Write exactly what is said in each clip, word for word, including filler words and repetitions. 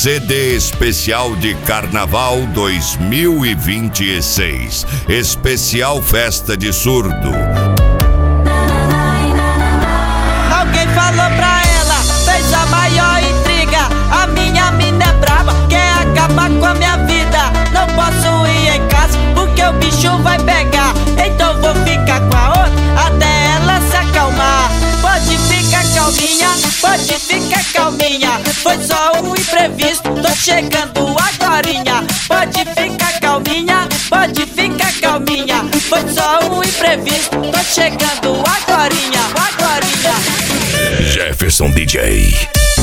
C D especial de Carnaval dois mil e vinte e seis. Especial Festa de Surdo. Alguém falou pra ela, fez a maior intriga. A minha mina é braba, quer acabar com a minha vida. Não posso ir em casa porque o bicho vai pegar. Então vou ficar com a outra até ela se acalmar. Pode ficar calminha, pode ficar calminha. Foi só um imprevisto, tô chegando agorinha. Pode ficar calminha, pode ficar calminha. Foi só um imprevisto, tô chegando agorinha, agorinha. Jefferson D J.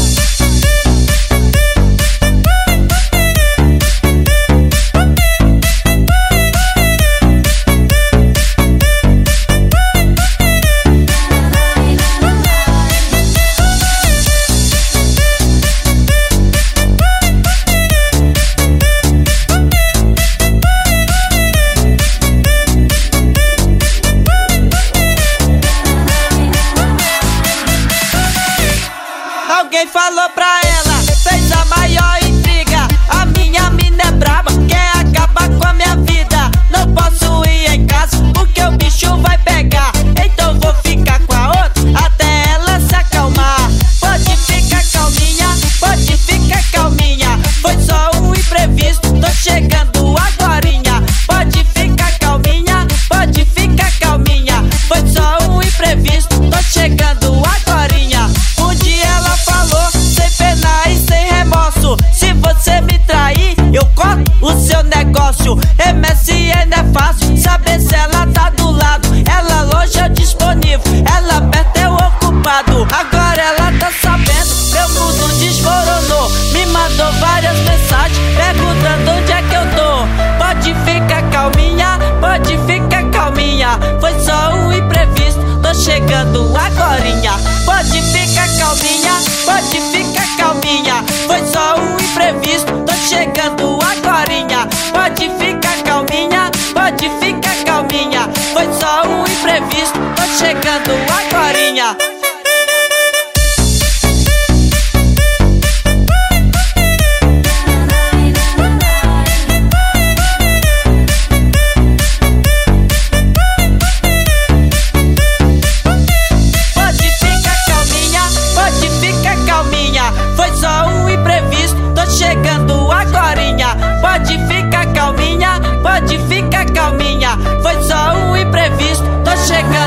Alguém falou pra ela, fez a maior intriga. A minha mina é braba, quer acabar com a minha vida. Não posso ir em casa porque o bicho vai pegar. Então vou ficar com a outra até ela se acalmar. Pode ficar calminha, pode ficar calminha. Foi só um imprevisto, tô chegando agorinha. Pode ficar calminha, pode ficar calminha. Foi só um imprevisto, tô chegando agorinha. Um dia ela falou, sem pena e sem remorso: se você me trair, eu corto o seu negócio. M S N é fácil, saber se ela tá do lado. Ela longe é disponível, ela perto é o ocupado. Agora ela tá sabendo, meu mundo desmoronou. Me mandou várias mensagens perguntando onde é que eu tô. Pode ficar calminha, pode ficar calminha. Foi só um imprevisto, tô chegando agorinha. Pode ficar calminha, pode ficar calminha. Foi só um imprevisto, tô chegando agorinha. Pode ficar calminha, pode ficar calminha. Foi só um imprevisto, tô chegando agorinha. Foi só um imprevisto, tô chegando agorinha. Pode ficar calminha, pode ficar calminha. Foi só um imprevisto, tô chegando